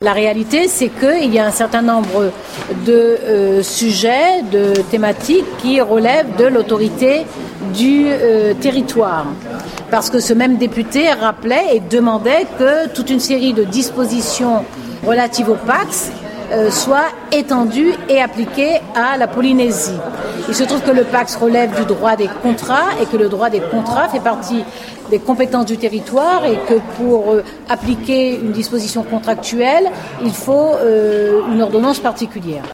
La réalité, c'est qu'il y a un certain nombre de sujets, de thématiques qui relèvent de l'autorité du territoire. Parce que ce même député rappelait et demandait que toute une série de dispositions relatives au PACS soit étendues et appliquées à la Polynésie. Il se trouve que le PACS relève du droit des contrats et que le droit des contrats fait partie des compétences du territoire et que pour appliquer une disposition contractuelle, il faut une ordonnance particulière.